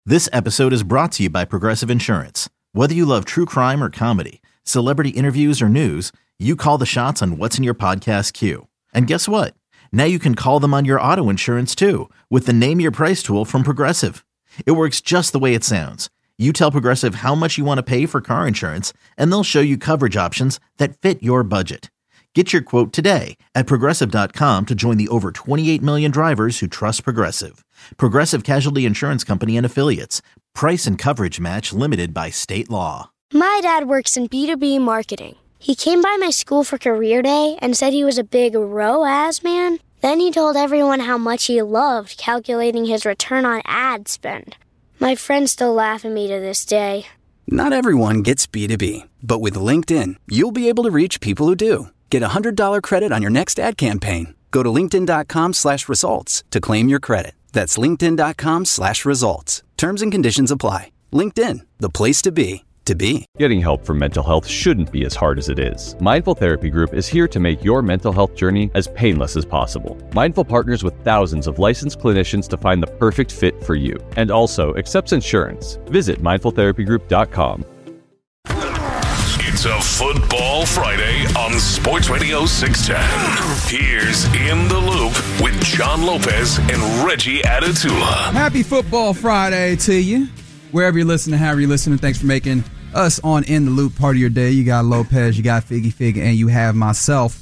This episode is brought to you by Progressive Insurance. Whether you love true crime or comedy, celebrity interviews or news, you call the shots on what's in your podcast queue. And guess what? Now you can call them on your auto insurance too with the Name Your Price tool from Progressive. It works just the way it sounds. You tell Progressive how much you want to pay for car insurance, and they'll show you coverage options that fit your budget. Get your quote today at Progressive.com to join the over 28 million drivers who trust Progressive. Progressive Casualty Insurance Company and Affiliates. Price and coverage match limited by state law. My dad works in B2B marketing. He came by my school for career day and said he was a big ROAS man. Then he told everyone how much he loved calculating his return on ad spend. My friends still laugh at me to this day. Not everyone gets B2B, but with LinkedIn, you'll be able to reach people who do. Get a $100 credit on your next ad campaign. Go to linkedin.com/results to claim your credit. That's linkedin.com/results. Terms and conditions apply. LinkedIn, the place to be. Getting help for mental health shouldn't be as hard as it is. Mindful Therapy Group is here to make your mental health journey as painless as possible. Mindful partners with thousands of licensed clinicians to find the perfect fit for you, and also accepts insurance. Visit mindfultherapygroup.com. It's a Football Friday on Sports Radio 610. Here's In the Loop with John Lopez and Reggie Atatula. Happy Football Friday to you. Wherever you're listening, however you're listening, thanks for making us on In the Loop part of your day. You got Lopez, you got Figgy Fig, and you have myself.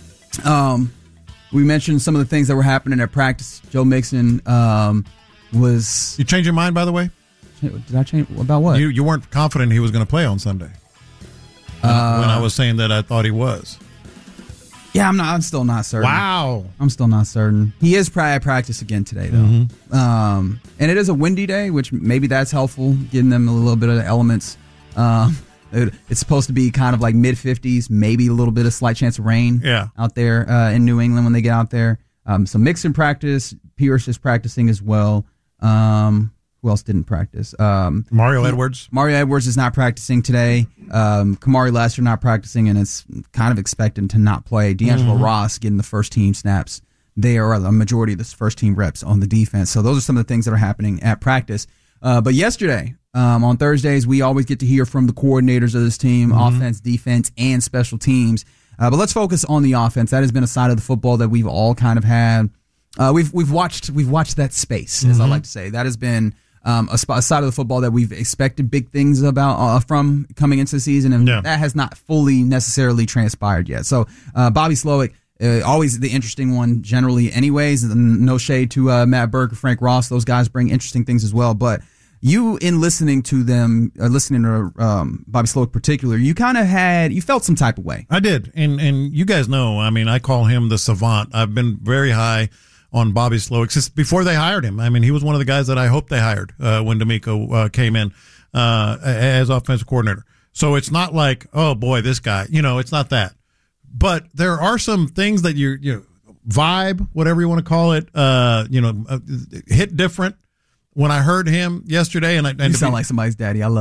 We mentioned some of the things that were happening at practice. Joe Mixon was... You changed your mind, by the way? Did I change? About what? You weren't confident he was going to play on Sunday. When I was saying that I thought he was. Yeah, I'm still not certain. Wow. I'm still not certain. He is probably at practice again today, though. Mm-hmm. And it is a windy day, which maybe that's helpful, getting them a little bit of the elements. It's supposed to be kind of like mid-50s, maybe a little bit of slight chance of rain out there in New England when they get out there. So Mixon practice. Pierce is practicing as well. Who else didn't practice? Mario Edwards. Mario Edwards is not practicing today. Kamari Lassiter not practicing, and it's kind of expected to not play. D'Angelo Ross getting the first team snaps. They are the majority of the first team reps on the defense. So those are some of the things that are happening at practice. But yesterday, on Thursdays, we always get to hear from the coordinators of this team, offense, defense, and special teams. But let's focus on the offense. That has been a side of the football that we've all kind of had. We've watched that space, as I like to say. That has been a side of the football that we've expected big things about from coming into the season, and that has not fully necessarily transpired yet. So Bobby Slowik, always the interesting one generally anyways. No shade to Matt Burke or Frank Ross. Those guys bring interesting things as well. But you, in listening to them, listening to Bobby Slowik in particular, you felt some type of way. I did. And you guys know, I mean, I call him the savant. I've been very high on Bobby Slowik since before they hired him. I mean, he was one of the guys that I hoped they hired when D'Amico came in as offensive coordinator. So it's not like, oh boy, this guy, it's not that. But there are some things that you vibe, whatever you want to call it, hit different. When I heard him yesterday, you sound like somebody's daddy. I love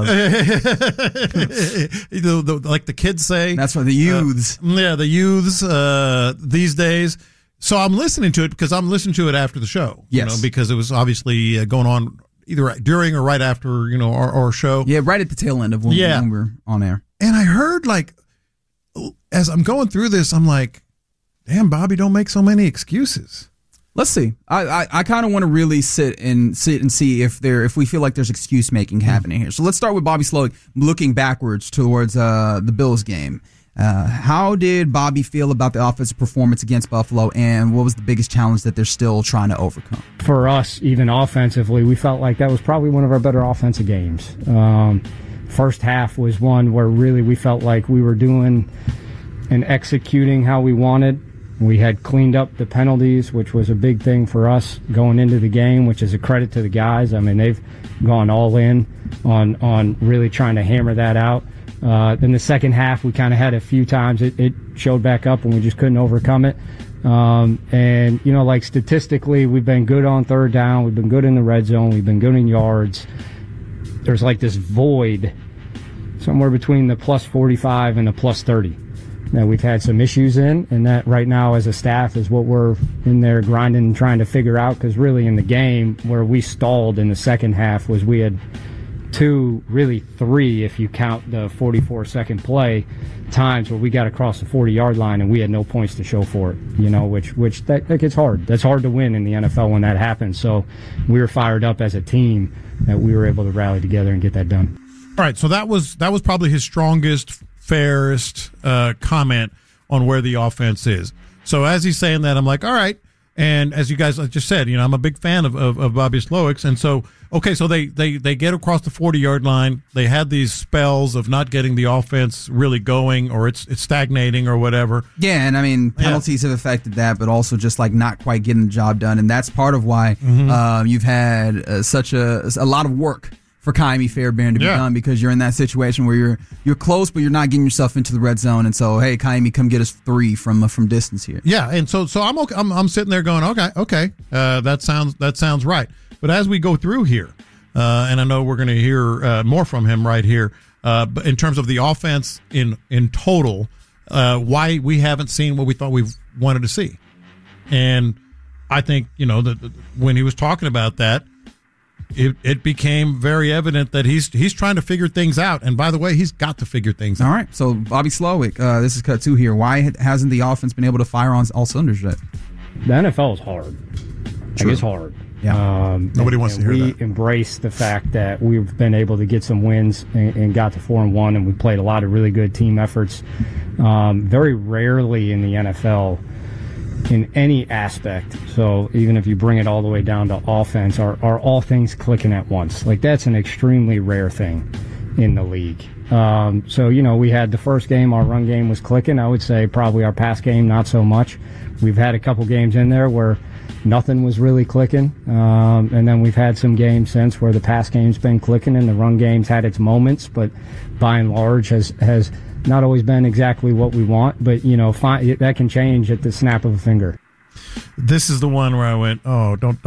it. Like the kids say. That's what the youths. The youths these days. So I'm listening to it because I'm listening to it after the show. Yes. Because it was obviously going on either during or right after, our show. Yeah, right at the tail end of when we're on air. And I heard, as I'm going through this, I'm like, damn, Bobby, don't make so many excuses. Let's see. I kind of want to really sit and see if we feel like there's excuse making happening here. So let's start with Bobby Slowik looking backwards towards the Bills game. How did Bobby feel about the offensive performance against Buffalo, and what was the biggest challenge that they're still trying to overcome? For us, even offensively, we felt like that was probably one of our better offensive games. First half was one where really we felt like we were doing and executing how we wanted. We had cleaned up the penalties, which was a big thing for us going into the game, which is a credit to the guys. I mean, they've gone all in on really trying to hammer that out. Then the second half, we kind of had a few times it showed back up and we just couldn't overcome it. And, statistically, we've been good on third down. We've been good in the red zone. We've been good in yards. There's this void somewhere between the plus 45 and the plus 30. that we've had some issues in, and that right now as a staff is what we're in there grinding and trying to figure out, because really in the game where we stalled in the second half was we had 2, really 3 if you count the 44-second play, times where we got across the 40-yard line and we had no points to show for it, which that gets hard. That's hard to win in the NFL when that happens. So we were fired up as a team that we were able to rally together and get that done. All right, so that was probably his strongest, fairest comment on where the offense is. So as he's saying that, I'm like, all right. And as you guys just said, I'm a big fan of Bobby Slowik. And so, okay, so they get across the 40-yard line. They had these spells of not getting the offense really going, or it's stagnating or whatever. Yeah, and I mean, penalties have affected that, but also just like not quite getting the job done. And that's part of why you've had such a lot of work for Kaimi Fairbairn to be done, because you're in that situation where you're close, but you're not getting yourself into the red zone. And so, hey, Kaimi, come get us 3 from distance here. Yeah, and so I'm okay, I'm sitting there going, okay, that sounds right. But as we go through here, and I know we're going to hear more from him right here, but in terms of the offense in total, why we haven't seen what we thought we wanted to see, and I think when he was talking about that, it became very evident that he's trying to figure things out. And by the way, he's got to figure things out. All right. So Bobby Slowik, this is cut 2 here. Why hasn't the offense been able to fire on all cylinders yet? The NFL is hard. Like, it's hard. Yeah. Nobody wants to hear that. We embrace the fact that we've been able to get some wins and got to 4-1, and we played a lot of really good team efforts. Very rarely in the NFL, in any aspect, so even if you bring it all the way down to offense, are all things clicking at once. Like, that's an extremely rare thing in the league. So we had the first game, our run game was clicking. I would say probably our pass game not so much. We've had a couple games in there where nothing was really clicking, and then we've had some games since where the pass game's been clicking and the run game's had its moments, but by and large has not always been exactly what we want, but that can change at the snap of a finger. This is the one where I went, oh, don't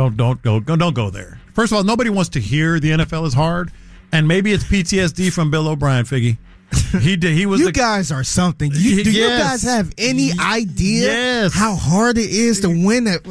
go there. First of all, nobody wants to hear the NFL is hard, and maybe it's PTSD from Bill O'Brien, Figgy. He was. You guys are something. Do you guys have any idea how hard it is to win an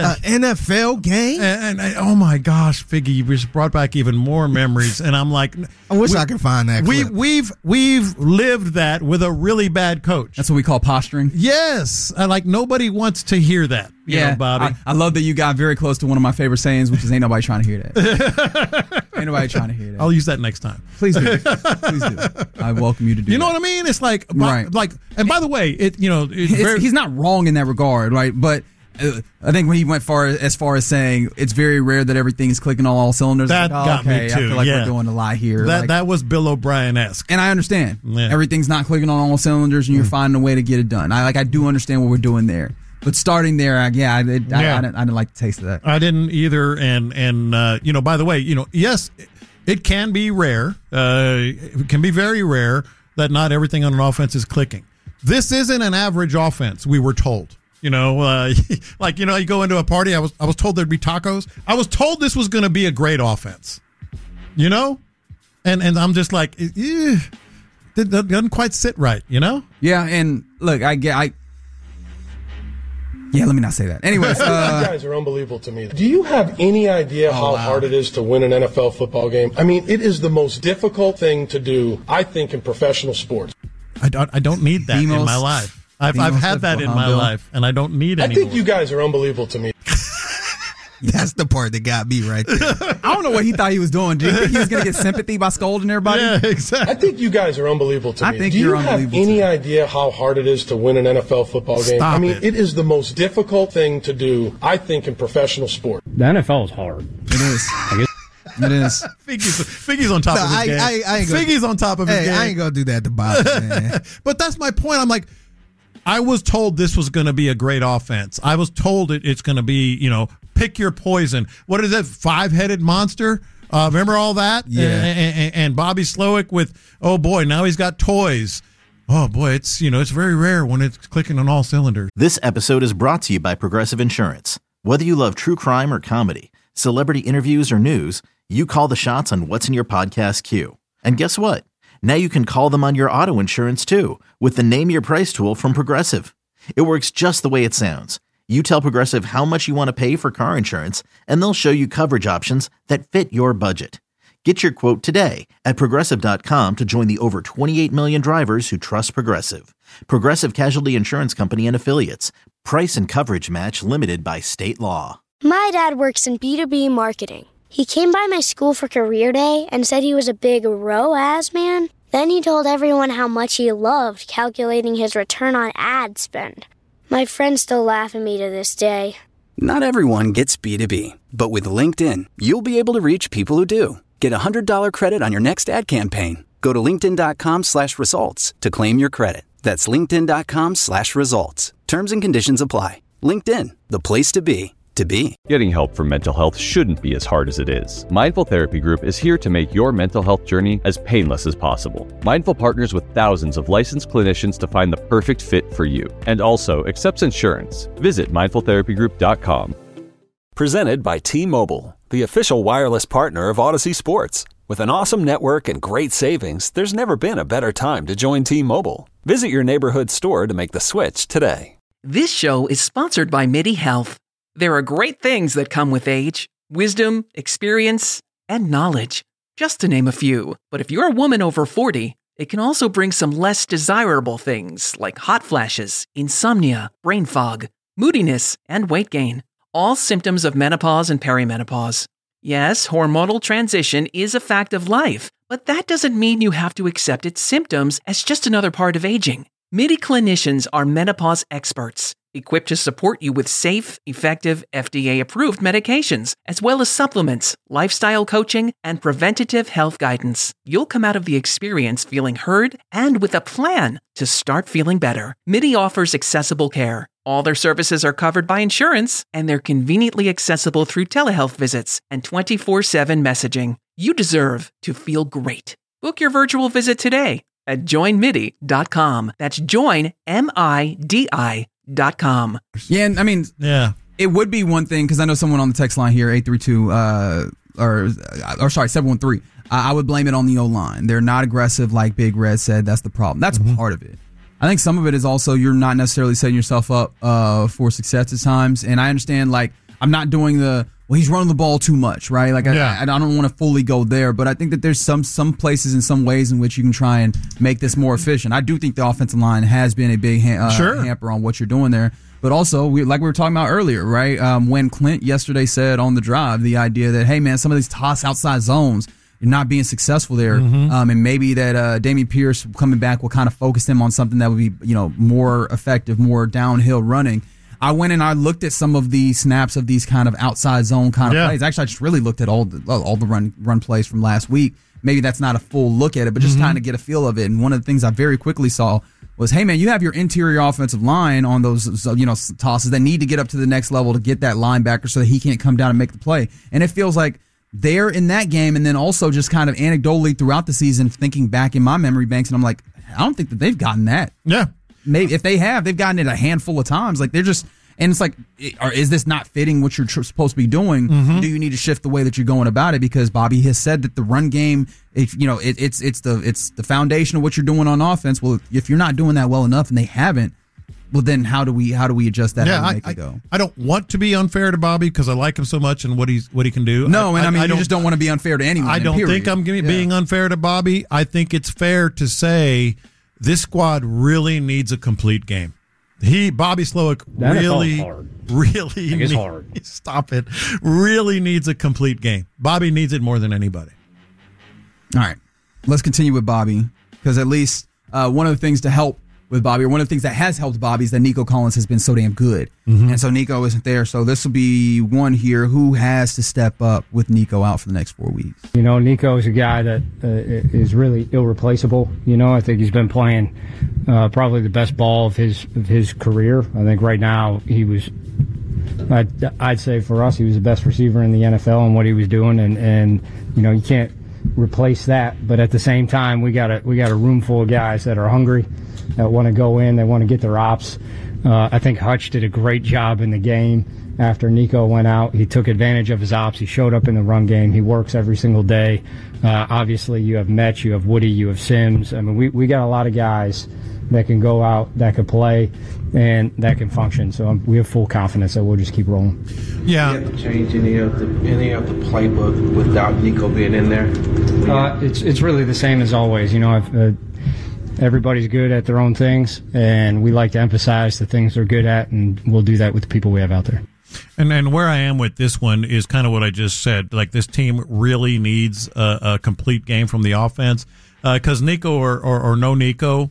NFL game? And oh my gosh, Figgy, you just brought back even more memories. And I'm like, I wish I could find that clip. We've lived that with a really bad coach. That's what we call posturing. Yes, like nobody wants to hear that. You know, Bobby. I love that you got very close to one of my favorite sayings, which is "Ain't nobody trying to hear that." Ain't nobody trying to hear that. I'll use that next time. Please do. Please do. I welcome you to do. You know what I mean? It's like, right. Like, and by the way, he's not wrong in that regard, right? But I think when he went as far as saying it's very rare that everything is clicking on all cylinders. That got me too. I feel like we're doing a lie here. That was Bill O'Brien-esque. And I understand. Yeah. Everything's not clicking on all cylinders, and you're finding a way to get it done. I do understand what we're doing there. But starting there, I didn't like the taste of that. I didn't either. And by the way, yes, it can be rare. It can be very rare that not everything on an offense is clicking. This isn't an average offense, we were told. You go into a party. I was told there'd be tacos. I was told this was going to be a great offense. And I'm just like, it doesn't quite sit right. Yeah, and look, yeah, let me not say that. Anyways, you guys are unbelievable to me. Do you have any idea how hard it is to win an NFL football game? I mean, it is the most difficult thing to do, I think, in professional sports. I don't need that in my life. I've had that in my life, and I don't need it anymore. I think you guys are unbelievable to me. That's the part that got me right there. I don't know what he thought he was doing. Did he think he was going to get sympathy by scolding everybody? Yeah, exactly. I think you guys are unbelievable to me. I think Do you're you have unbelievable any too. idea how hard it is to win an NFL football game? Stop I mean, it. it is the most difficult thing to do, I think, in professional sport. The NFL is hard. It is. It is. Figgy's on top of his game. Figgy's on top of his game. I ain't going to do that to Bobby, man. But that's my point. I'm like, I was told this was going to be a great offense. I was told it's going to be, pick your poison. What is that, 5-headed monster? Remember all that? Yeah. And Bobby Slowik with, oh boy, now he's got toys. Oh boy, it's very rare when it's clicking on all cylinders. This episode is brought to you by Progressive Insurance. Whether you love true crime or comedy, celebrity interviews or news, you call the shots on what's in your podcast queue. And guess what? Now you can call them on your auto insurance too with the Name Your Price tool from Progressive. It works just the way it sounds. You tell Progressive how much you want to pay for car insurance, and they'll show you coverage options that fit your budget. Get your quote today at Progressive.com to join the over 28 million drivers who trust Progressive. Progressive Casualty Insurance Company and Affiliates. Price and coverage match limited by state law. My dad works in B2B marketing. He came by my school for career day and said he was a big ROAS man. Then he told everyone how much he loved calculating his return on ad spend. My friends still laugh at me to this day. Not everyone gets B2B, but with LinkedIn, you'll be able to reach people who do. Get a $100 credit on your next ad campaign. Go to linkedin.com/results to claim your credit. That's linkedin.com/results. Terms and conditions apply. LinkedIn, the place to be. Getting help for mental health shouldn't be as hard as it is. Mindful Therapy Group is here to make your mental health journey as painless as possible. Mindful partners with thousands of licensed clinicians to find the perfect fit for you, and also accepts insurance. Visit mindfultherapygroup.com. Presented by T-Mobile, the official wireless partner of Odyssey Sports. With an awesome network and great savings, there's never been a better time to join T-Mobile. Visit your neighborhood store to make the switch today. This show is sponsored by MIDI Health. There are great things that come with age: wisdom, experience, and knowledge, just to name a few. But if you're a woman over 40, it can also bring some less desirable things like hot flashes, insomnia, brain fog, moodiness, and weight gain. All symptoms of menopause and perimenopause. Yes, hormonal transition is a fact of life, but that doesn't mean you have to accept its symptoms as just another part of aging. MIDI clinicians are menopause experts, equipped to support you with safe, effective, FDA-approved medications, as well as supplements, lifestyle coaching, and preventative health guidance. You'll come out of the experience feeling heard and with a plan to start feeling better. MIDI offers accessible care. All their services are covered by insurance, and they're conveniently accessible through telehealth visits and 24/7 messaging. You deserve to feel great. Book your virtual visit today at joinmidi.com. That's joinmidi.com. Yeah, and I mean, it would be one thing, because I know someone on the text line here, 832, or 713. I would blame it on the O-line. They're not aggressive, like Big Red said. That's the problem. That's part of it. I think some of it is also you're not necessarily setting yourself up for success at times. And I understand, like, I'm not doing he's running the ball too much, right? Like, I don't want to fully go there, but I think that there's some places and some ways in which you can try and make this more efficient. I do think the offensive line has been a big hamper on what you're doing there. But also, like we were talking about earlier, right? When Clint yesterday said on the drive, the idea that, hey, man, some of these toss outside zones, you're not being successful there. And maybe that Dameon Pierce coming back will kind of focus them on something that would be, more effective, more downhill running. I went and I looked at some of the snaps of these kind of outside zone kind of plays. Actually, I just really looked at all the run plays from last week. Maybe that's not a full look at it, but just trying to get a feel of it. And one of the things I very quickly saw was, hey, man, you have your interior offensive line on those, tosses that need to get up to the next level to get that linebacker so that he can't come down and make the play. And it feels like they're in that game, and then also just kind of anecdotally throughout the season, thinking back in my memory banks, and I'm like, I don't think that they've gotten that. Yeah. Maybe if they have, they've gotten it a handful of times. Like, they're just, and it's like, is this not fitting what you're supposed to be doing? Do you need to shift the way that you're going about it? Because Bobby has said that the run game, it's the foundation of what you're doing on offense. Well, if you're not doing that well enough, and they haven't, well, then how do we adjust that? Yeah, how do we make it go? I don't want to be unfair to Bobby because I like him so much and what he can do. No, you just don't want to be unfair to anyone. I don't think I'm being unfair to Bobby. I think it's fair to say this squad really needs a complete game. Bobby Slowik really needs a complete game. Bobby needs it more than anybody. All right, let's continue with Bobby, because at least one of the things to help with Bobby, or one of the things that has helped Bobby, is that Nico Collins has been so damn good. And so Nico isn't there. So this will be one here who has to step up with Nico out for the next 4 weeks. Nico is a guy that is really irreplaceable. I think he's been playing probably the best ball of his career. I think right now I'd say for us, he was the best receiver in the NFL and what he was doing. And you can't replace that. But at the same time, we got a room full of guys that are hungry, that want to go in, they want to get their ops. I think Hutch did a great job in the game after Nico went out. He took advantage of his ops. He showed up in the run game. He works every single day. Obviously, you have Metch, you have Woody, you have Sims. I mean, we got a lot of guys that can go out, that can play, and that can function. So we have full confidence that we'll just keep rolling. Yeah. Do you have to change any of the playbook without Nico being in there? It's really the same as always. You know, everybody's good at their own things, and we like to emphasize the things they're good at, and we'll do that with the people we have out there. And where I am with this one is kind of what I just said. Like, this team really needs a complete game from the offense, because Nico or no Nico,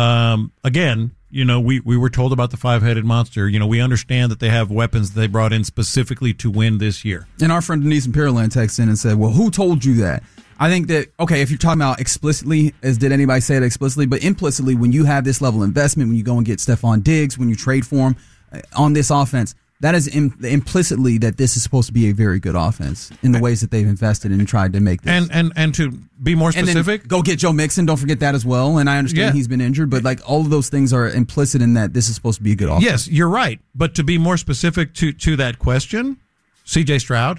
again, you know, we were told about the five-headed monster. You know, we understand that they have weapons that they brought in specifically to win this year. And our friend Denise Imperiland texted in and said, well, who told you that? I think that, okay, if you're talking about explicitly, as did anybody say it explicitly, but implicitly, when you have this level of investment, when you go and get Stephon Diggs, when you trade for him on this offense, that is implicitly that this is supposed to be a very good offense in the ways that they've invested and tried to make this. And to be more specific, and then go get Joe Mixon. Don't forget that as well. And I understand he's been injured, but like all of those things are implicit in that this is supposed to be a good offense. Yes, you're right. But to be more specific to that question, C.J. Stroud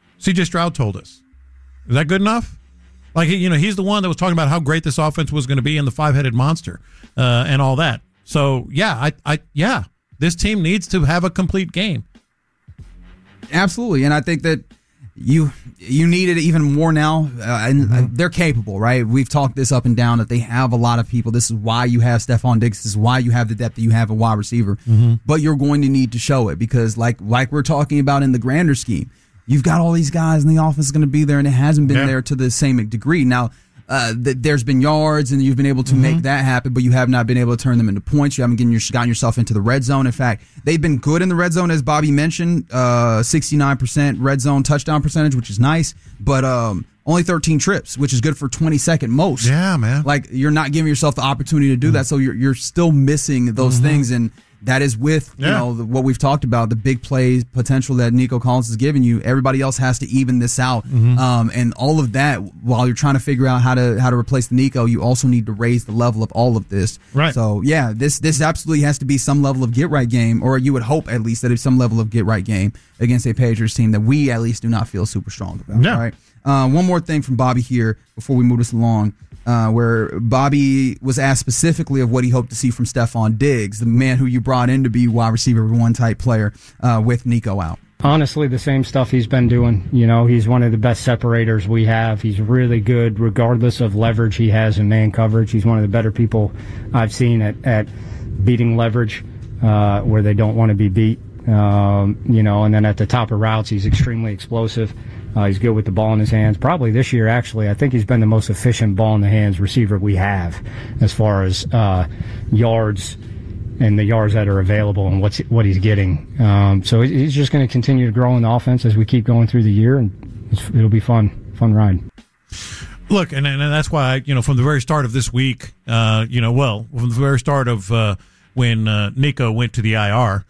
told us. Is that good enough? Like, you know, he's the one that was talking about how great this offense was going to be in the five-headed monster and all that. So yeah, this team needs to have a complete game. Absolutely, and I think that you need it even more now. And they're capable, right? We've talked this up and down that they have a lot of people. This is why you have Stephon Diggs. This is why you have the depth that you have a wide receiver. But you're going to need to show it because, like we're talking about in the grander scheme, you've got all these guys, and the offense is going to be there, and it hasn't been there to the same degree. Now, there's been yards, and you've been able to make that happen, but you have not been able to turn them into points. You haven't gotten yourself into the red zone. In fact, they've been good in the red zone, as Bobby mentioned, 69% red zone touchdown percentage, which is nice, but only 13 trips, which is good for 22nd most. Yeah, man. Like, you're not giving yourself the opportunity to do that, so you're still missing those things, and that is with what we've talked about, the big play potential that Nico Collins has given you. Everybody else has to even this out, and all of that. While you're trying to figure out how to replace the Nico, you also need to raise the level of all of this. Right. So yeah, this absolutely has to be some level of get right game, or you would hope at least that it's some level of get right game against a Patriots team that we at least do not feel super strong about. Yeah. All right. One more thing from Bobby here before we move this along. Where Bobby was asked specifically of what he hoped to see from Stephon Diggs, the man who you brought in to be wide receiver one type player with Nico out. Honestly, the same stuff he's been doing. You know, he's one of the best separators we have. He's really good regardless of leverage he has in man coverage. He's one of the better people I've seen at beating leverage where they don't want to be beat. You know, and then at the top of routes, he's extremely explosive. He's good with the ball in his hands. Probably this year, actually, I think he's been the most efficient ball in the hands receiver we have as far as yards and the yards that are available and what he's getting. So he's just going to continue to grow in the offense as we keep going through the year, and it'll be fun ride. Look, and that's why, you know, from the very start of this week, from the very start of when Nico went to the IR,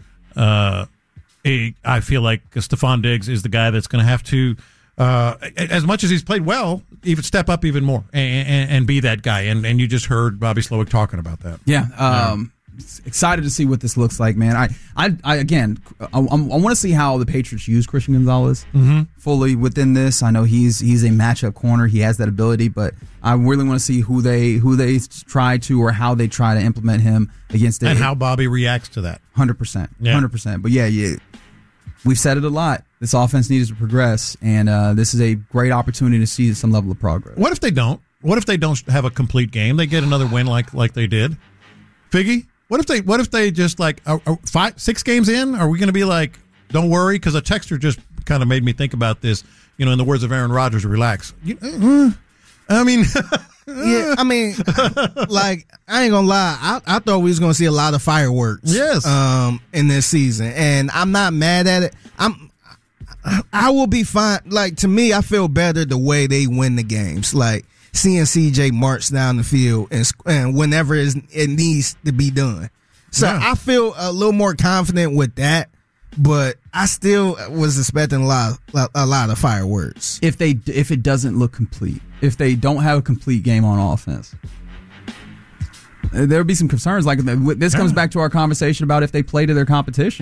I feel like Stephon Diggs is the guy that's going to have to, as much as he's played well, even step up even more and be that guy. And you just heard Bobby Slowick talking about that. Yeah. Excited to see what this looks like, man. I want to see how the Patriots use Christian Gonzalez fully within this. I know he's a matchup corner. He has that ability, but I really want to see who they try to or how they try to implement him against it. And how Bobby reacts to that. 100%. 100%. But yeah. We've said it a lot. This offense needs to progress, and this is a great opportunity to see some level of progress. What if they don't? What if they don't have a complete game? They get another win like they did. Figgy? What if they just like 5-6 games in? Are we going to be like, don't worry? Because a texter just kind of made me think about this. You know, in the words of Aaron Rodgers, relax. I mean, yeah, I mean, like, I ain't gonna lie. I thought we was gonna see a lot of fireworks. Yes. In this season, and I'm not mad at it. I will be fine. Like, to me, I feel better the way they win the games. Like, seeing CJ march down the field and whenever it needs to be done. So I feel a little more confident with that. But I still was expecting a lot of fireworks. If it doesn't look complete, if they don't have a complete game on offense, there would be some concerns. Like, this comes back to our conversation about if they play to their competition.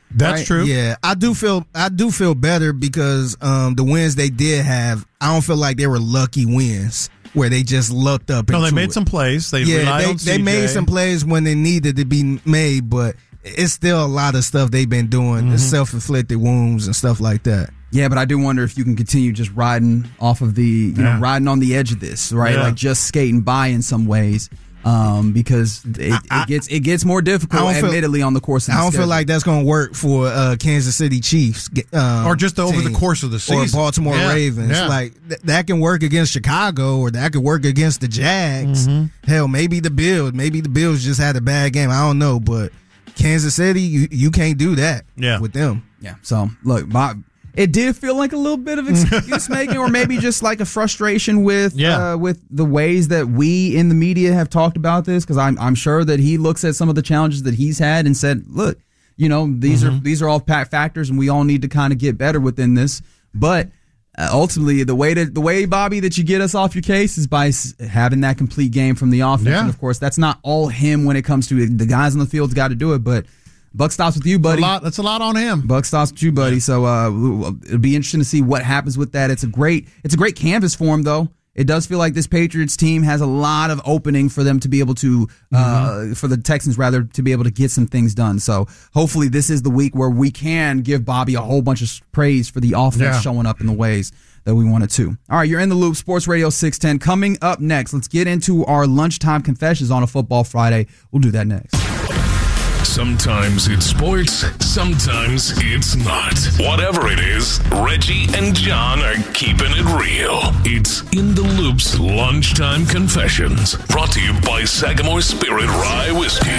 That's right? true. Yeah, I do feel better because the wins they did have, I don't feel like they were lucky wins where they just lucked up. No, they made it. some plays. They relied on CJ. They made some plays when they needed to be made, but it's still a lot of stuff they've been doing, self-inflicted wounds and stuff like that. Yeah, but I do wonder if you can continue just riding off of the, riding on the edge of this, right? Yeah. Like just skating by in some ways, because it gets more difficult, admittedly, on the course of the I don't schedule. feel like that's going to work for Kansas City Chiefs. Or just over the team. course of the season. Or Baltimore Ravens. Yeah. Like, that can work against Chicago, or that could work against the Jags. Hell, maybe the Bills. Maybe the Bills just had a bad game. I don't know, but Kansas City, you can't do that with them. Yeah, so, look, it did feel like a little bit of excuse making, or maybe just like a frustration with the ways that we in the media have talked about this. Because I'm sure that he looks at some of the challenges that he's had and said, "Look, these are all factors, and we all need to kind of get better within this." But ultimately, the way Bobby that you get us off your case is by having that complete game from the offense. Yeah. And of course, that's not all him when it comes to the guys on the field's got to do it, but. Buck stops with you, buddy. That's a lot on him. Buck stops with you, buddy. Yeah. So it'll be interesting to see what happens with that. It's a great canvas for him, though. It does feel like this Patriots team has a lot of opening for them to be able to, for the Texans rather, to be able to get some things done. So hopefully this is the week where we can give Bobby a whole bunch of praise for the offense showing up in the ways that we wanted to. All right, you're in the loop. Sports Radio 610. Coming up next, let's get into our lunchtime confessions on a Football Friday. We'll do that next. Sometimes it's sports, sometimes it's not. Whatever it is, Reggie and John are keeping it real. It's In the Loop's Lunchtime Confessions, brought to you by Sagamore Spirit Rye Whiskey.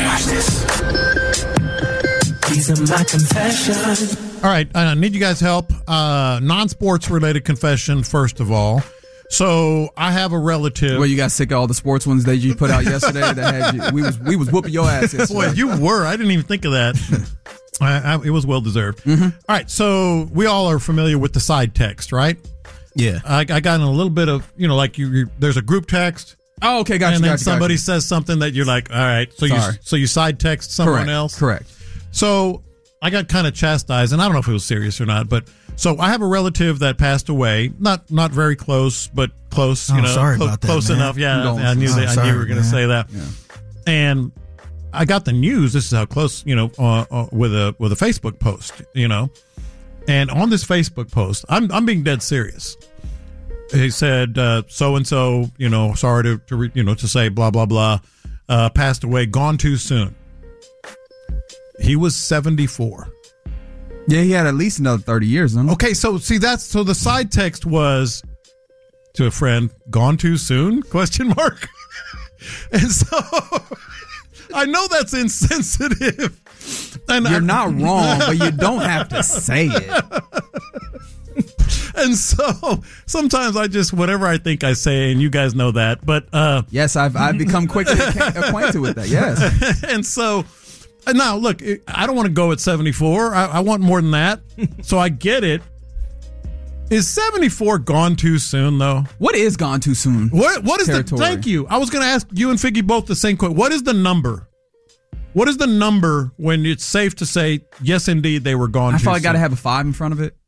These are my confessions. All right, I need you guys' help. Non-sports related confession, first of all. So I have a relative. Well, you got sick of all the sports ones that you put out yesterday. That had you, we was whooping your ass yesterday. Boy, you were. I didn't even think of that. It was well deserved. Mm-hmm. All right, so we all are familiar with the side text, right? Yeah. I got in a little bit of, like there's a group text. Oh, okay, gotcha. And then somebody says something that you're like, all right, so you side text someone else. Correct. So I got kind of chastised, and I don't know if it was serious or not, but so I have a relative that passed away, not very close, but close. Sorry about that, close man. enough. Yeah, I knew you were going to say that. Yeah. And I got the news. This is how close, with a Facebook post, and on this Facebook post, I'm being dead serious. He said, so and so, sorry to say blah blah blah, passed away, gone too soon. He was 74. Yeah, he had at least another 30 years. Okay, so see so the side text was to a friend, gone too soon? ? And so I know that's insensitive. And you're not wrong, but you don't have to say it. And so sometimes I just, whatever I think I say, and you guys know that. But yes, I've become quickly acquainted with that. Yes. And so now, look, I don't want to go at 74. I want more than that. So I get it. Is 74 gone too soon, though? What is gone too soon? What is thank you. I was going to ask you and Figgy both the same question. What is the number? What is the number when it's safe to say, yes, indeed, they were gone too soon? I probably got to have a 5 in front of it.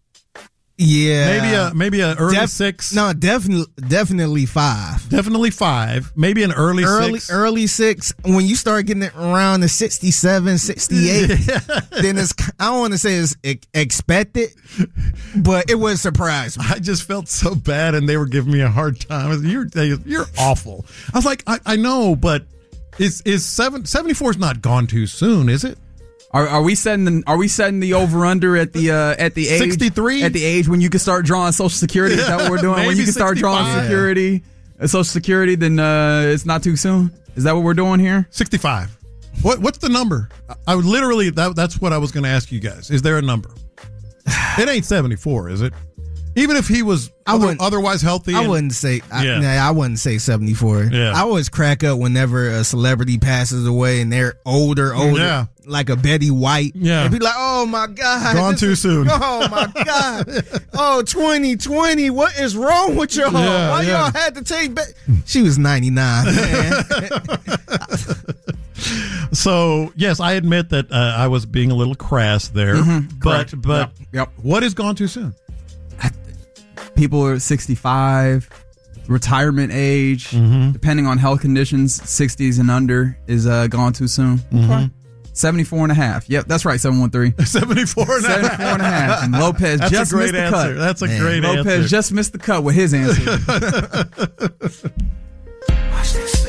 Yeah, maybe a early 6. No, definitely 5. Definitely 5. Maybe an early 6. Early 6. When you start getting it around the 67, 68, then it's, I don't want to say it's expected, but it would surprise me. I just felt so bad, and they were giving me a hard time. You're awful. I was like, I know, but is 74 is not gone too soon, is it? Are we setting the over under at the age 63? At the age when you can start drawing Social Security? Is that what we're doing? When you can start drawing Social Security, then it's not too soon. Is that what we're doing here? 65. What's the number? I would literally that's what I was going to ask you guys. Is there a number? It ain't 74, is it? Even if he was otherwise healthy. I wouldn't say. I wouldn't say 74. Yeah. I always crack up whenever a celebrity passes away and they're older, yeah. like a Betty White. Yeah. And be like, oh my God, gone too soon. Oh my God, 2020. What is wrong with y'all? Why y'all had to take back? She was 99. Man. So, yes, I admit that I was being a little crass there. But Yep. what has gone too soon? People are 65, retirement age, depending on health conditions, 60s and under is gone too soon. Okay. 74 and a half. Yep, that's right, 713. 74 and a half. 74 and a half. And Lopez That's just a great missed the answer. cut. That's a great Lopez answer. just missed the cut with his answer. Watch this.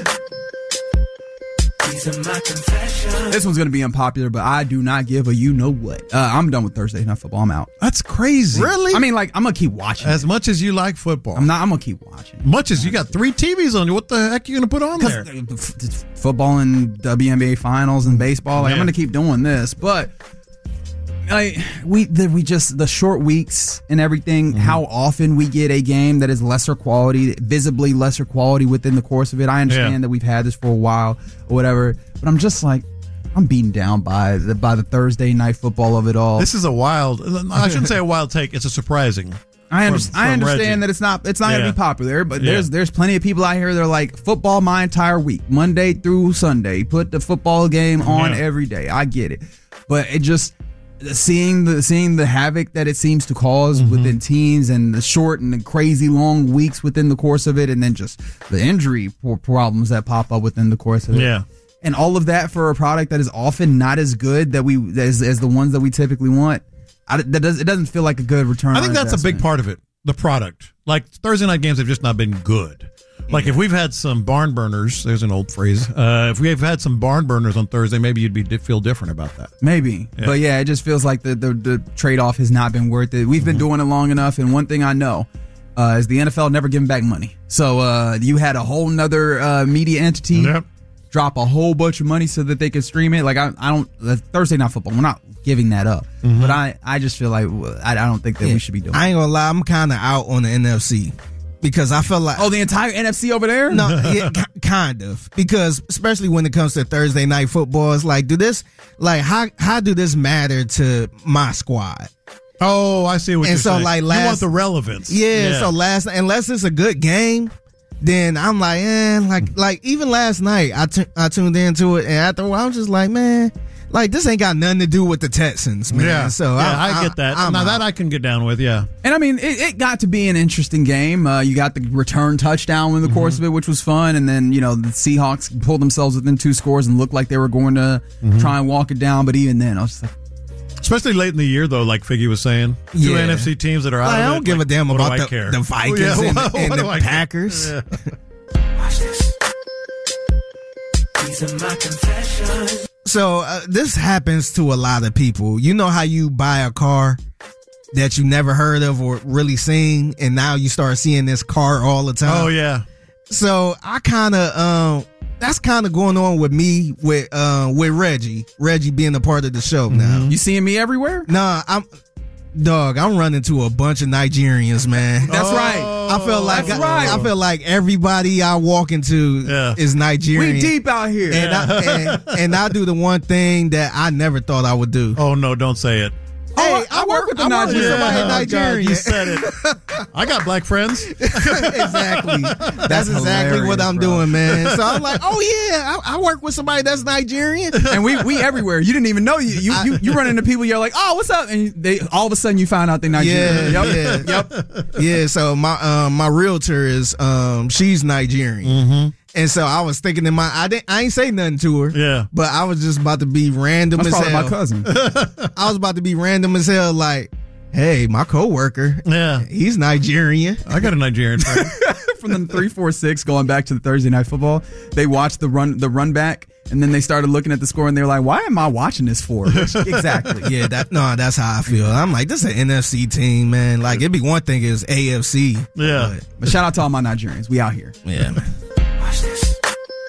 These are my confessions. This one's going to be unpopular, but I do not give a you-know-what. I'm done with Thursday Night Football. I'm out. That's crazy. Really? I mean, like, I'm going to keep watching. As much as you like football. I'm going to keep watching. Much as you got 3 TVs on you, what the heck are you going to put on there? Football and WNBA finals and baseball. Like, I'm going to keep doing this, but like we just the short weeks and everything. How often we get a game that is lesser quality, visibly lesser quality within the course of it. I understand that we've had this for a while or whatever, but I'm just like, I'm beaten down by the Thursday Night Football of it all. This is a wild. I shouldn't say a wild take. It's a surprising. I understand that it's not going to be popular, but there's plenty of people out here that are like, football my entire week, Monday through Sunday, put the football game on every day. I get it, but it just seeing the havoc that it seems to cause within teams and the short and the crazy long weeks within the course of it, and then just the injury problems that pop up within the course of it. Yeah. And all of that for a product that is often not as good as the ones that we typically want. It doesn't feel like a good return. I think that's a big part of it. The product, like Thursday night games, have just not been good. Like if we've had some barn burners, there's an old phrase. If we have had some barn burners on Thursday, maybe you'd feel different about that. Maybe, but yeah, it just feels like the trade off has not been worth it. We've been doing it long enough, and one thing I know is the NFL never giving back money. So you had a whole nother media entity drop a whole bunch of money so that they could stream it. Like I don't Thursday Night Football, we're not giving that up. But I just feel like I don't think that we should be doing. I ain't gonna lie, I'm kind of out on the NFC. Because I feel like the entire NFC over there? No, kind of. Because especially when it comes to Thursday Night Football, it's like, how do this matter to my squad? Oh, I see what you're saying. Like you want the relevance. Yeah. So unless it's a good game, then I'm like, like even last night I tuned into it, and after a while I'm just like, man, like this ain't got nothing to do with the Texans, man. Yeah. So I get that. That I can get down with. Yeah. And I mean, it got to be an interesting game. You got the return touchdown in the course of it, which was fun, and then the Seahawks pulled themselves within 2 scores and looked like they were going to try and walk it down. But even then, I was just like. Especially late in the year, though, like Figgy was saying. 2 NFC teams that are out of it. I don't give a damn about the Vikings and the Packers. Yeah. Watch this. These are my confessions. So this happens to a lot of people. You know how you buy a car that you never heard of or really seen, and now you start seeing this car all the time? Oh, yeah. So I kind of... that's kind of going on with me with Reggie being a part of the show now. You seeing me everywhere? Nah, I'm running to a bunch of Nigerians, man. That's right. I feel like everybody I walk into is Nigerian. We deep out here. And I do the one thing that I never thought I would do. Oh no, don't say it. Hey, I work with the Nigerian. God, you said it. I got black friends. Exactly. That's exactly what I'm doing, man. So I'm like, oh yeah, I work with somebody that's Nigerian, and we everywhere. You didn't even know you run into people. You're like, oh, what's up? And they all of a sudden you find out they're Nigerian. Yeah. So my realtor is she's Nigerian. And so I was thinking I ain't say nothing to her. Yeah. But I was just about to be random as hell. That's probably my cousin. I was about to be random as hell, like, hey, my coworker. Yeah. He's Nigerian. I got a Nigerian friend. From the 3-4-6 going back to the Thursday Night Football, they watched the run back, and then they started looking at the score and they were like, why am I watching this for? Exactly. Yeah, that's how I feel. I'm like, this is an NFC team, man. Like, it'd be one thing is AFC. Yeah. But shout out to all my Nigerians. We out here. Yeah, man. Watch this.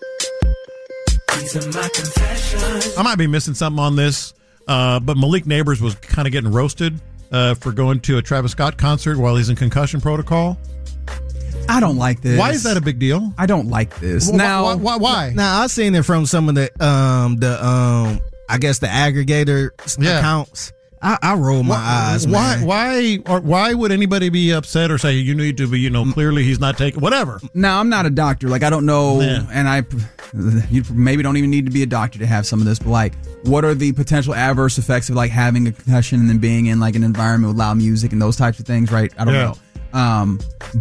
These are my confessions. I might be missing something on this, but Malik Neighbors was kind of getting roasted for going to a Travis Scott concert while he's in concussion protocol. I don't like this. Why is that a big deal? I don't like this. Now, why? Now, I've seen it from some of the I guess the aggregator accounts I roll my eyes, man. Why would anybody be upset or say you need to be, clearly he's not taking whatever? Now, I'm not a doctor. Like, I don't know, and you maybe don't even need to be a doctor to have some of this, but like, what are the potential adverse effects of like having a concussion and then being in like an environment with loud music and those types of things, right? I don't know. I'm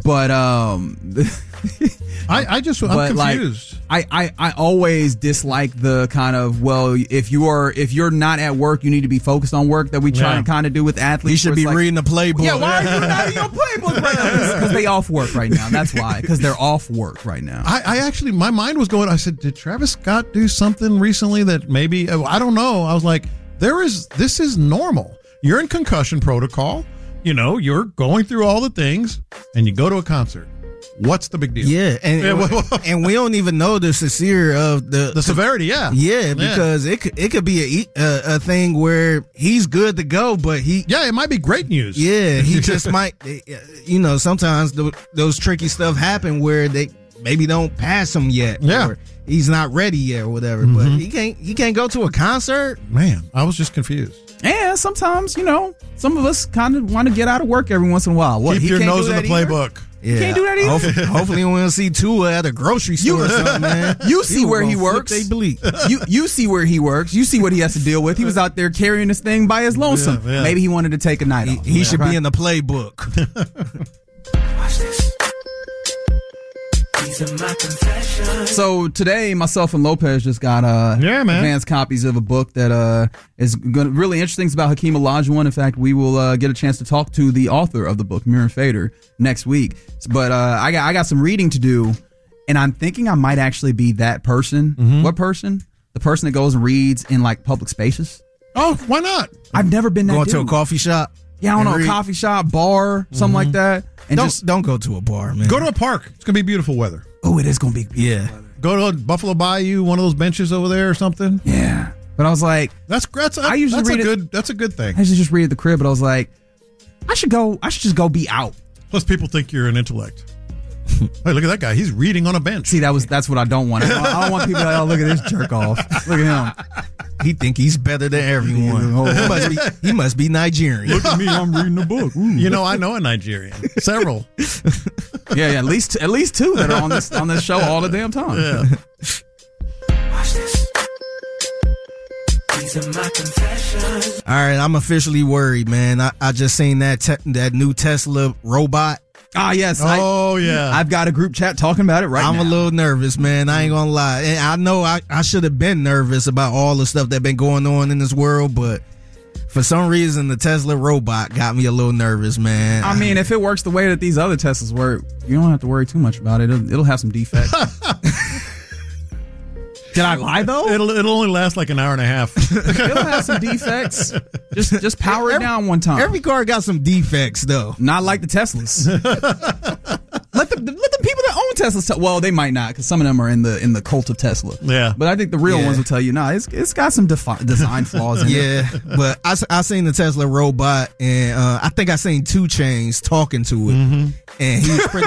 confused. I always dislike the kind of, well, if you're not at work, you need to be focused on work that we try to kind of do with athletes. You should be reading the playbook. Yeah, why are you not in your playbook right now? Because they off work right now. That's why. Because they're off work right now. I actually, my mind was going, I said, did Travis Scott do something recently that maybe, I don't know. I was like, this is normal. You're in concussion protocol. You're going through all the things, and you go to a concert. What's the big deal? Yeah, and we don't even know the sincerity of the severity. Yeah, because it could be a thing where he's good to go, but it might be great news. Yeah, he just might. Sometimes those tricky stuff happen where they maybe don't pass him yet. Yeah. Or he's not ready yet or whatever. Mm-hmm. But he can't go to a concert. Man, I was just confused. And sometimes, some of us kind of want to get out of work every once in a while. Keep your nose in the playbook. Yeah. You can't do that either. Hopefully we will see Tua at a grocery store or something, man. You see where he works. They believe. You see where he works. You see what he has to deal with. He was out there carrying this thing by his lonesome. Yeah. Maybe he wanted to take a night off. He should be in the playbook. Watch this. These are my confessions. So today, myself and Lopez just got advanced copies of a book that is really interesting. It's about Hakeem Olajuwon. In fact, we will get a chance to talk to the author of the book, Miran Fader, next week. But I got some reading to do, and I'm thinking I might actually be that person. Mm-hmm. What person? The person that goes and reads in like public spaces. Oh, why not? I've never been that Going dude. to a coffee shop. Yeah, I don't know, a coffee shop, bar, something like that. And don't go to a bar, man. Go to a park. It's gonna be beautiful weather. Oh, it is gonna be beautiful weather. Go to Buffalo Bayou, one of those benches over there or something. Yeah, but I was like, that's a good thing. I used to just read at the crib, but I was like, I should just go be out. Plus, people think you're an intellect. Hey, look at that guy. He's reading on a bench. See, that's what I don't want. I don't want people to, look at this jerk off. Look at him. He think he's better than everyone. He must be Nigerian. Look at me, I'm reading the book. Ooh. I know a Nigerian. Several. Yeah, at least two that are on this show all the damn time. Yeah. Watch this. These are my confessions. All right, I'm officially worried, man. I just seen that new Tesla robot. Ah, yes. Yeah. I've got a group chat talking about it right now. I'm a little nervous, man. I ain't gonna lie. And I know I should have been nervous about all the stuff that been going on in this world, but for some reason, the Tesla robot got me a little nervous, man. I mean, if it works the way that these other Teslas work, you don't have to worry too much about it. It'll have some defects. Did I lie though? It'll only last like an hour and a half. It'll have some defects. Just power it down one time. Every car got some defects though. Not like the Teslas. Let the people that own Teslas well, they might not, because some of them are in the cult of Tesla. Yeah. But I think the real ones will tell you, it's got some design flaws in it. Yeah. But I seen the Tesla robot, and I think I seen 2 Chainz talking to it, mm-hmm. and he was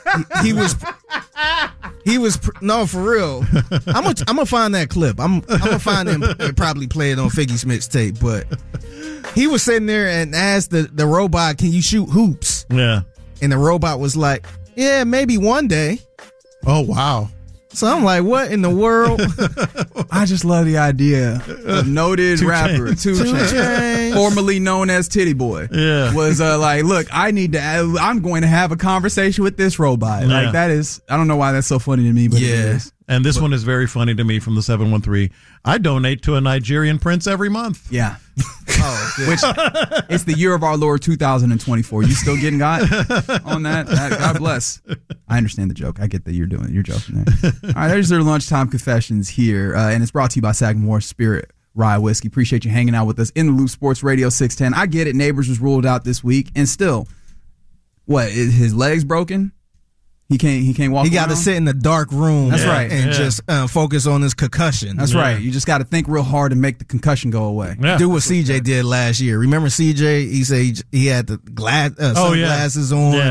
pretty. No, for real. I'm gonna find that clip. I'm gonna find him and probably play it on Figgy Smith's tape. But he was sitting there and asked the robot, "Can you shoot hoops?" Yeah. And the robot was like, "Yeah, maybe one day." Oh wow. So I'm like, what in the world? I just love the idea of noted rapper 2 Chainz, formerly known as Titty Boy, was like, look, I'm going to have a conversation with this robot. Yeah. Like, that is, I don't know why that's so funny to me, but it is. And this one is very funny to me from the 713. I donate to a Nigerian prince every month. Yeah. Which it's the year of our Lord 2024. You still getting got on that? God bless. I understand the joke. I get that you're joking there. All right, there's their lunchtime confessions here, and it's brought to you by Sagamore Spirit Rye Whiskey. Appreciate you hanging out with us in the Loop Sports Radio 610. I get it. Neighbors was ruled out this week, and still, his legs broken? He can't walk. He got to sit in the dark room. That's right, and just focus on his concussion. That's right. You just got to think real hard and make the concussion go away. Yeah. Do what CJ did last year. Remember CJ? He said he had the sunglasses on. Yeah.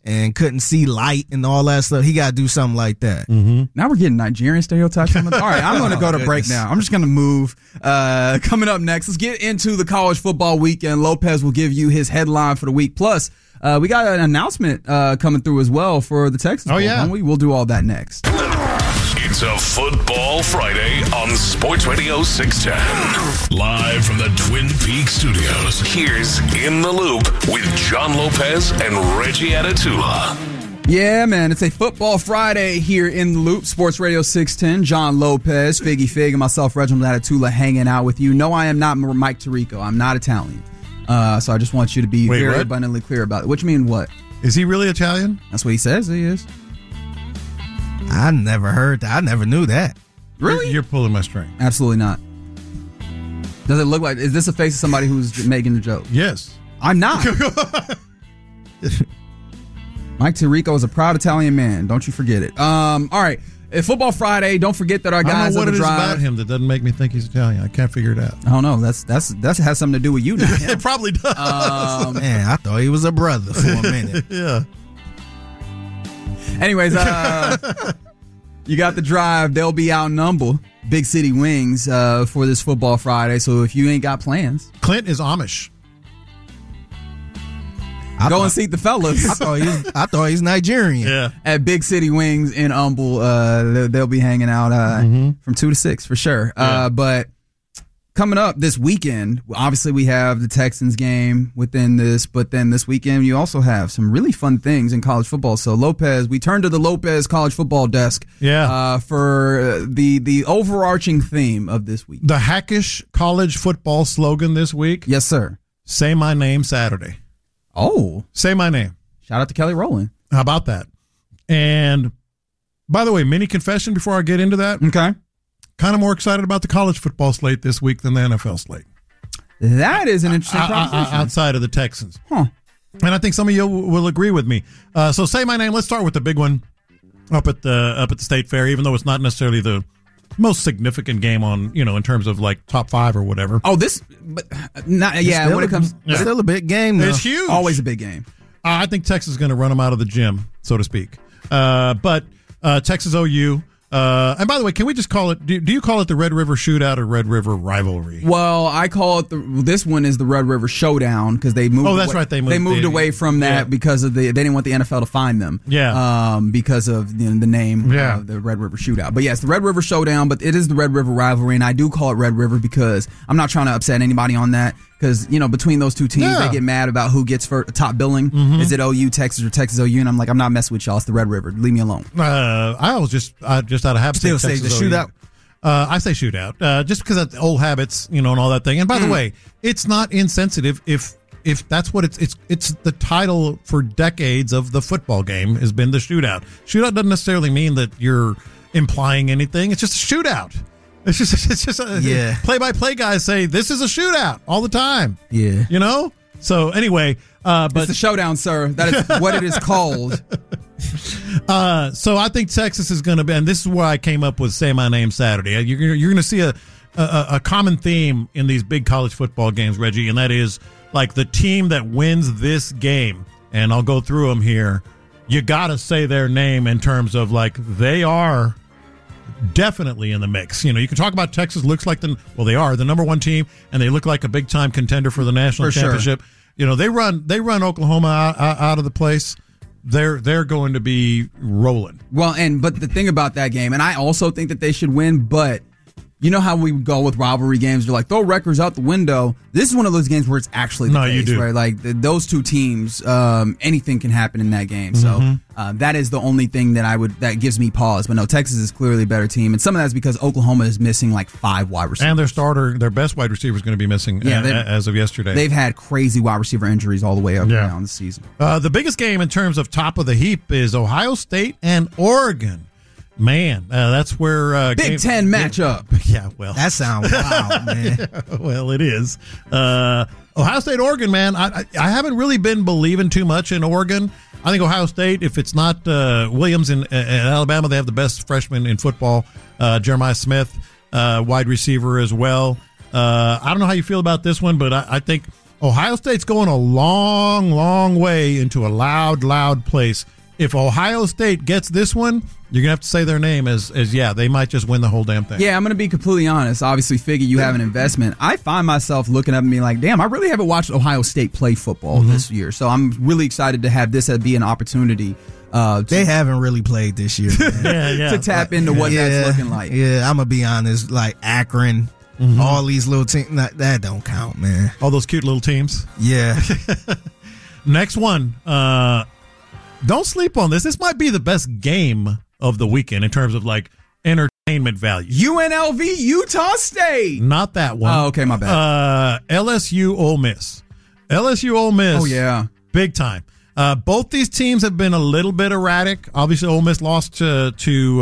and couldn't see light and all that stuff. He got to do something like that. Now we're getting Nigerian stereotypes. All right, I'm going to go to break goodness. now. I'm just going to move. Coming up next, let's get into the college football weekend. Lopez will give you his headline for the week. Plus, we got an announcement coming through as well for the Texas Bowl. Yeah. We'll do all that next. It's a Football Friday on Sports Radio 610. Live from the Twin Peaks studios, here's In the Loop with John Lopez and Reggie Atatula. Yeah, man, it's a Football Friday here in the Loop, Sports Radio 610. John Lopez, Figgy Fig, and myself, Reginald Atatula, hanging out with you. No, I am not Mike Tirico. I'm not Italian. So I just want you to be very what? abundantly clear about it. What you mean, what? Is he really Italian? That's what he says he is. I never heard that. I never knew that. Really? You're pulling my string. Absolutely not. Does it look like, is this a face of somebody who's making a joke? Yes. I'm not. Mike Tirico is a proud Italian man. Don't you forget it. All right. Football Friday. Don't forget that our I guys don't know what on it the is drive. about him that doesn't make me think he's Italian. I can't figure it out. I don't know. That has something to do with you now. It probably does. Man, I thought he was a brother for a minute. Yeah. Anyways, you got the drive. They'll be out in Humble, Big City Wings, for this Football Friday. So if you ain't got plans, Clint is Amish. go and see the fellas. I thought he's Nigerian. Yeah. At Big City Wings in Humble. They'll be hanging out from 2 to 6 for sure. Yeah. But coming up this weekend, obviously we have the Texans game within this, but then this weekend you also have some really fun things in college football. So Lopez, we turn to the Lopez college football desk for the overarching theme of this week. The hackish college football slogan this week. Yes, sir. Say my name Saturday. Oh. Say my name. Shout out to Kelly Rowland. How about that? And by the way, mini confession before I get into that. Okay. Kind of more excited about the college football slate this week than the NFL slate. That is an interesting proposition. Outside of the Texans. Huh. And I think some of you will agree with me. So say my name. Let's start with the big one up at the State Fair, even though it's not necessarily the most significant game on, in terms of like top 5 or whatever. Oh, when it comes, it's still a big game, though. It's huge. Always a big game. I think Texas is going to run them out of the gym, so to speak. But Texas OU. And by the way, can we just call it? Do you call it the Red River Shootout or Red River Rivalry? Well, I call it this one is the Red River Showdown because they moved. Oh, that's right. They moved away from that because of they didn't want the NFL to find them. Yeah. Because of the name of the Red River Shootout. But yes, the Red River Showdown. But it is the Red River Rivalry, and I do call it Red River because I'm not trying to upset anybody on that. Because, between those two teams, they get mad about who gets for top billing. Mm-hmm. Is it OU, Texas, or Texas OU? And I'm like, I'm not messing with y'all. It's the Red River. Leave me alone. I was just out of habit. Still say the shootout. I say shootout just because of old habits, and all that thing. And by the way, it's not insensitive if that's what it's the title for decades of the football game has been the shootout. Shootout doesn't necessarily mean that you're implying anything. It's just a shootout. It's just play-by-play guys say this is a shootout all the time. Yeah. So anyway, but it's the showdown, sir. That is what it is called. So I think Texas is going to be, and this is where I came up with Say My Name Saturday. You're going to see a common theme in these big college football games, Reggie, and that is like the team that wins this game. And I'll go through them here. You got to say their name in terms of like they are definitely in the mix. You can talk about Texas looks like they are the number 1 team, and they look like a big time contender for the national championship. Sure. They run Oklahoma out of the place. They're going to be rolling. Well, but the thing about that game, and I also think that they should win, but you know how we go with rivalry games? You're like, throw records out the window. This is one of those games where it's actually the case, you do. Right? Like those two teams, anything can happen in that game. So that is the only thing that gives me pause. But no, Texas is clearly a better team, and some of that's because Oklahoma is missing like 5 wide receivers, and their best wide receiver is going to be missing as of yesterday. They've had crazy wide receiver injuries all the way up and down this season. The biggest game in terms of top of the heap is Ohio State and Oregon. Man, that's where Big Ten matchup. Yeah, well, that sounds wild, man. Yeah, well, it is. Ohio State, Oregon, man. I haven't really been believing too much in Oregon. I think Ohio State, if it's not Williams in Alabama, they have the best freshman in football, Jeremiah Smith, wide receiver as well. I don't know how you feel about this one, but I think Ohio State's going a long, long way into a loud, loud place. If Ohio State gets this one, you're going to have to say their name as they might just win the whole damn thing. Yeah, I'm going to be completely honest. Obviously, Figgy, you have an investment. I find myself looking up and being like, damn, I really haven't watched Ohio State play football this year. So I'm really excited to have this be an opportunity. They haven't really played this year, man. To tap into what that's looking like. Yeah, I'm going to be honest. Like Akron, all these little teams, that don't count, man. All those cute little teams. Yeah. Next one. Don't sleep on this. This might be the best game of the weekend in terms of like entertainment value. UNLV, Utah State. Not that one. Oh, okay, my bad. LSU, Ole Miss. LSU, Ole Miss. Oh, yeah. Big time. Both these teams have been a little bit erratic. Obviously, Ole Miss lost to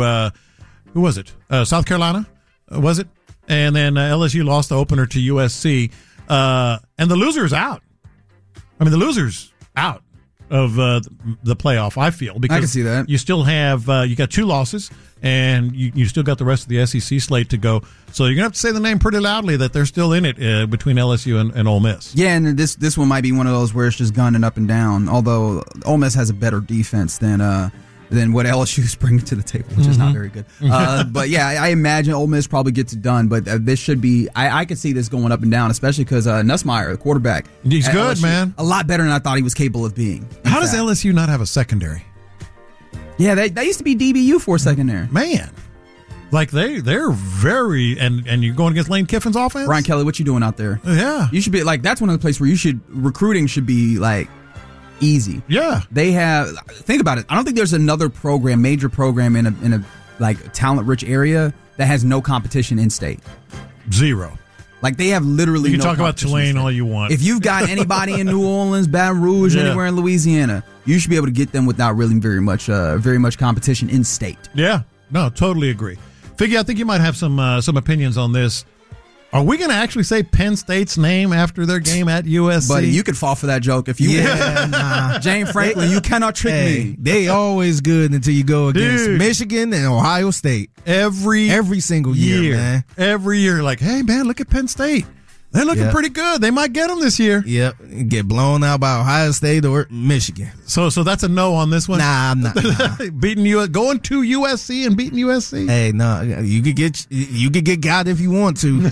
who was it? South Carolina, was it? And then LSU lost the opener to USC. And the loser's out. I mean, the loser's out of the playoff, I feel. Because I can see that. You still have you got 2 losses, and you still got the rest of the SEC slate to go. So you're going to have to say the name pretty loudly that they're still in it between LSU and Ole Miss. Yeah, and this one might be one of those where it's just gunning up and down, although Ole Miss has a better defense than what LSU's bringing to the table, which is not very good. But yeah, I imagine Ole Miss probably gets it done, but this should be, I could see this going up and down, especially because Nussmeier, the quarterback. He's good, LSU, man. A lot better than I thought he was capable of being. How does LSU not have a secondary? Yeah, that used to be DBU for a secondary. Man. Like they're very, and you're going against Lane Kiffin's offense? Ryan Kelly, what you doing out there? Yeah. You should be, like, that's one of the places where recruiting should be, like, easy. Yeah. They have, think about it. I don't think there's another major program in a like talent-rich area that has no competition in state. Zero. Like, they have literally you no can talk about competition Tulane all you want. If you've got anybody in New Orleans, Baton Rouge, anywhere in Louisiana, you should be able to get them without really very much competition in state. Yeah. No, totally agree. Figgy, I think you might have some opinions on this. Are we going to actually say Penn State's name after their game at USC? Buddy, you could fall for that joke if you want. Nah. James Franklin, you cannot trick me. They always good until you go against Michigan and Ohio State. Every single year, man. Every year, like, hey, man, look at Penn State. They're looking pretty good. They might get them this year. Yep. Get blown out by Ohio State or Michigan. So that's a no on this one? Nah, I'm not. Going to USC and beating USC? Hey, no. You could get got if you want to.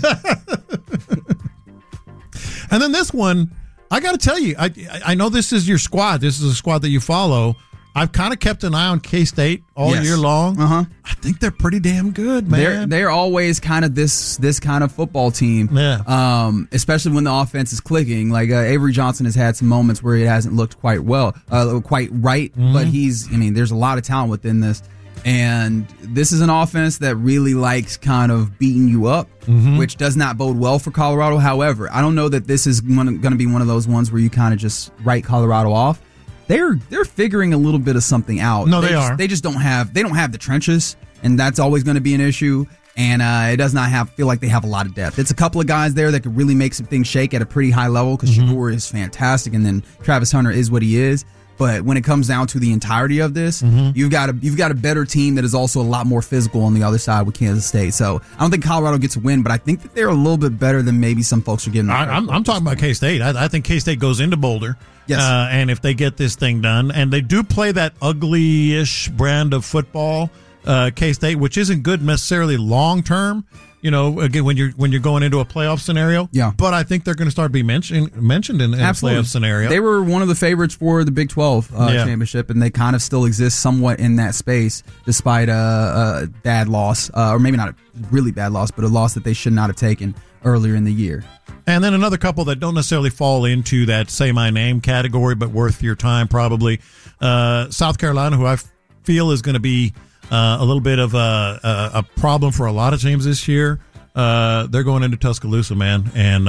And then this one, I got to tell you, I know this is your squad. This is a squad that you follow. I've kind of kept an eye on K-State all year long. I think they're pretty damn good, man. They're always kind of this kind of football team. Yeah. Especially when the offense is clicking. Like Avery Johnson has had some moments where it hasn't looked quite right. But there's a lot of talent within this. And this is an offense that really likes kind of beating you up, which does not bode well for Colorado. However, I don't know that this is going to be one of those ones where you kind of just write Colorado off. They're figuring a little bit of something out. No, they are. They just don't have the trenches, and that's always going to be an issue. And it does not feel like they have a lot of depth. It's a couple of guys there that could really make some things shake at a pretty high level because Shador is fantastic, and then Travis Hunter is what he is. But when it comes down to the entirety of this, you've got a better team that is also a lot more physical on the other side with Kansas State. So I don't think Colorado gets a win, but I think that they're a little bit better than maybe some folks are getting. I'm talking about K-State. I think K-State goes into Boulder. Yes. And if they get this thing done, and they do play that ugly-ish brand of football, K-State, which isn't good necessarily long term. You know, again, when you're going into a playoff scenario. Yeah. But I think they're going to start being mentioned in a playoff scenario. They were one of the favorites for the Big 12 championship, and they kind of still exist somewhat in that space, despite a bad loss, or maybe not a really bad loss, but a loss that they should not have taken earlier in the year. And then another couple that don't necessarily fall into that say my name category, but worth your time probably. South Carolina, who I feel is going to be a little bit of a problem for a lot of teams this year. They're going into Tuscaloosa, man, and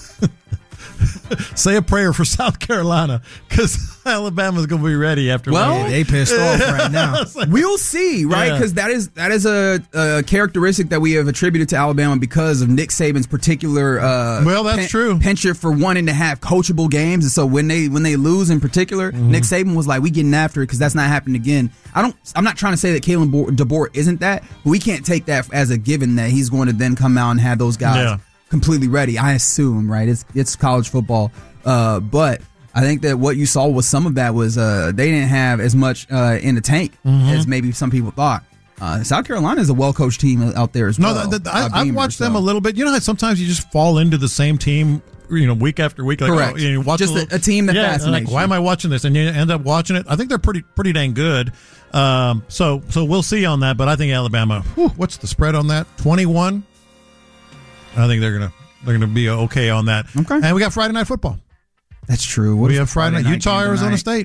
say a prayer for South Carolina because Alabama's going to be ready after. Well, they pissed off right now. We'll see, right? Because that is a characteristic that we have attributed to Alabama because of Nick Saban's particular. That's true. Penchant for 1.5 coachable games, and so when they lose in particular, Nick Saban was like, "We getting after it because that's not happening again." I'm not trying to say that Kalen DeBoer isn't that, but we can't take that as a given that he's going to then come out and have those guys completely ready. I assume, right? It's college football, But I think that what you saw was some of that was they didn't have as much in the tank as maybe some people thought. South Carolina is a well-coached team out there as well. I've watched them a little bit. You know how sometimes you just fall into the same team, week after week. Like, correct. You watch just a team that fascinates like, why am I watching this? And you end up watching it. I think they're pretty dang good. So we'll see on that. But I think Alabama. What's the spread on that? 21. I think they're gonna be okay on that. Okay. And we got Friday Night Football. That's true. We have Friday night Utah, Arizona State.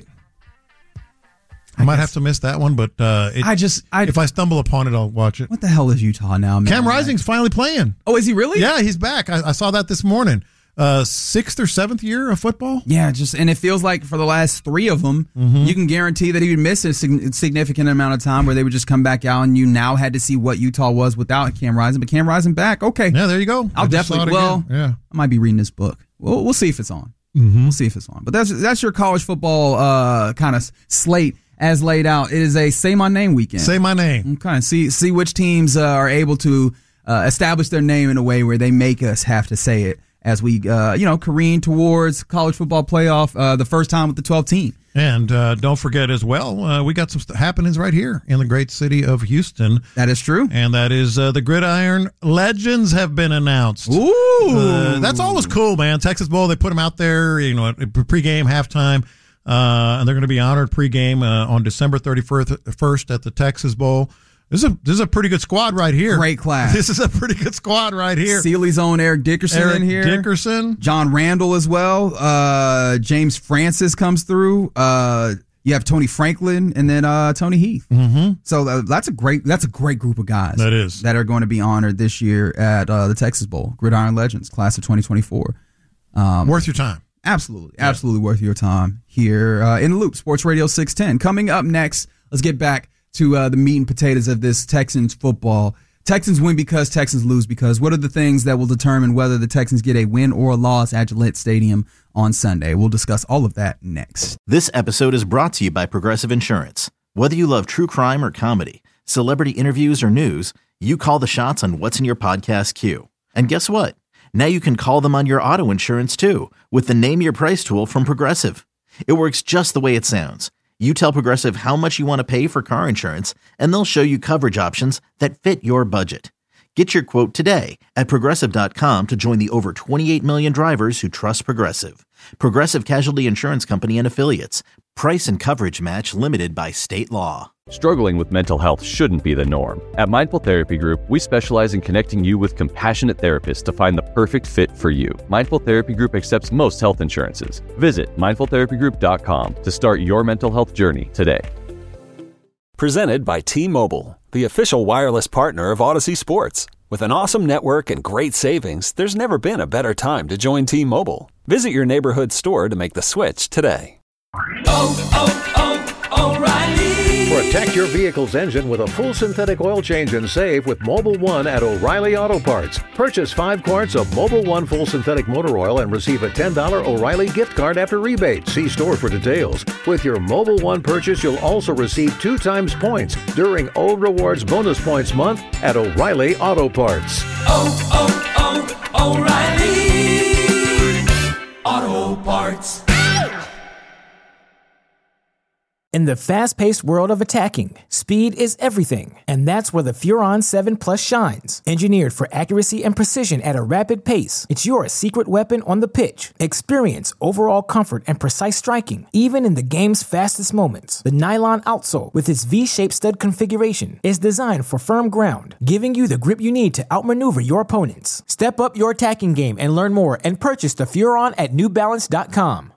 I might have to miss that one, but if I stumble upon it, I'll watch it. What the hell is Utah now, man? Cam Rising's finally playing. Oh, is he really? Yeah, he's back. I saw that this morning. 6th or 7th year of football. Yeah, and it feels like for the last 3 of them, you can guarantee that he would miss a significant amount of time where they would just come back out, and you now had to see what Utah was without Cam Rising. But Cam Rising back, okay. Yeah, there you go. I'll definitely. Well, yeah. I might be reading this book. We'll see if it's on. We'll see if it's on. But that's your college football kind of slate as laid out. It is a Say My Name weekend. Say my name. Okay. See which teams are able to establish their name in a way where they make us have to say it as we careen towards college football playoff the first time with the 12th team. And don't forget as well, we got some happenings right here in the great city of Houston. That is true. And that is the Gridiron Legends have been announced. Ooh. That's always cool, man. Texas Bowl, they put them out there, pregame, halftime. And they're going to be honored pregame on December 31st at the Texas Bowl. This is a pretty good squad right here. Great class. This is a pretty good squad right here. Sealy's own Eric Dickerson in here. Dickerson. John Randall as well. James Francis comes through. You have Tony Franklin and then Tony Heath. Mm-hmm. So that's a great group of guys. That is. That are going to be honored this year at the Texas Bowl. Gridiron Legends, class of 2024. Worth your time. Absolutely worth your time here in the Loop, Sports Radio 610. Coming up next, let's get back to the meat and potatoes of this Texans football. Texans win because Texans lose because. What are the things that will determine whether the Texans get a win or a loss at Gillette Stadium on Sunday? We'll discuss all of that next. This episode is brought to you by Progressive Insurance. Whether you love true crime or comedy, celebrity interviews or news, you call the shots on what's in your podcast queue. And guess what? Now you can call them on your auto insurance too with the Name Your Price tool from Progressive. It works just the way it sounds. You tell Progressive how much you want to pay for car insurance, and they'll show you coverage options that fit your budget. Get your quote today at Progressive.com to join the over 28 million drivers who trust Progressive. Progressive Casualty Insurance Company and Affiliates. Price and coverage match limited by state law. Struggling with mental health shouldn't be the norm. At Mindful Therapy Group, we specialize in connecting you with compassionate therapists to find the perfect fit for you. Mindful Therapy Group accepts most health insurances. Visit mindfultherapygroup.com to start your mental health journey today. Presented by T-Mobile, the official wireless partner of Odyssey Sports. With an awesome network and great savings, there's never been a better time to join T-Mobile. Visit your neighborhood store to make the switch today. O'Reilly. Protect your vehicle's engine with a full synthetic oil change and save with Mobil 1 at O'Reilly Auto Parts. Purchase 5 quarts of Mobil 1 full synthetic motor oil and receive a $10 O'Reilly gift card after rebate. See store for details. With your Mobil 1 purchase, you'll also receive 2 times points during O Rewards Bonus Points Month at O'Reilly Auto Parts. O'Reilly Auto Parts. In the fast-paced world of attacking, speed is everything, and that's where the Furon 7 Plus shines. Engineered for accuracy and precision at a rapid pace, it's your secret weapon on the pitch. Experience overall comfort and precise striking, even in the game's fastest moments. The nylon outsole, with its V-shaped stud configuration, is designed for firm ground, giving you the grip you need to outmaneuver your opponents. Step up your attacking game and learn more and purchase the Furon at NewBalance.com.